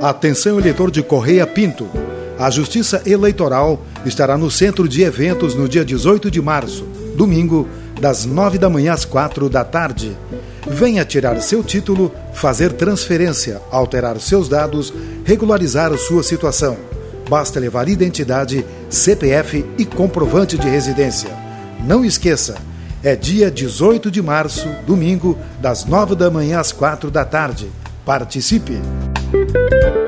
Atenção, eleitor de Correia Pinto. A Justiça Eleitoral estará no Centro de Eventos no dia 18 de março, domingo, das 9 da manhã às 4 da tarde. Venha tirar seu título, fazer transferência, alterar seus dados, regularizar sua situação. Basta levar identidade, CPF e comprovante de residência. Não esqueça, é dia 18 de março, domingo, das 9 da manhã às 4 da tarde. Participe!